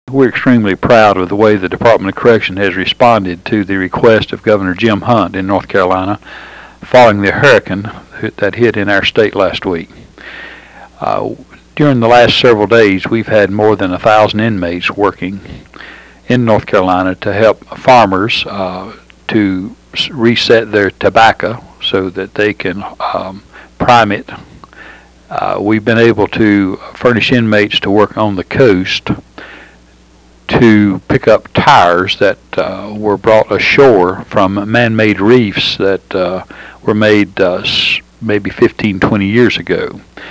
We're extremely proud of the way the Department of Correction has responded to the request of Governor Jim Hunt in North Carolina following the hurricane that hit in our state last week. During the last several days, we've had more than 1,000 inmates working in North Carolina to help farmers to reset their tobacco so that they can prime it. We've been able to furnish inmates to work on the coast to pick up tires that were brought ashore from man-made reefs that were made maybe 15, 20 years ago.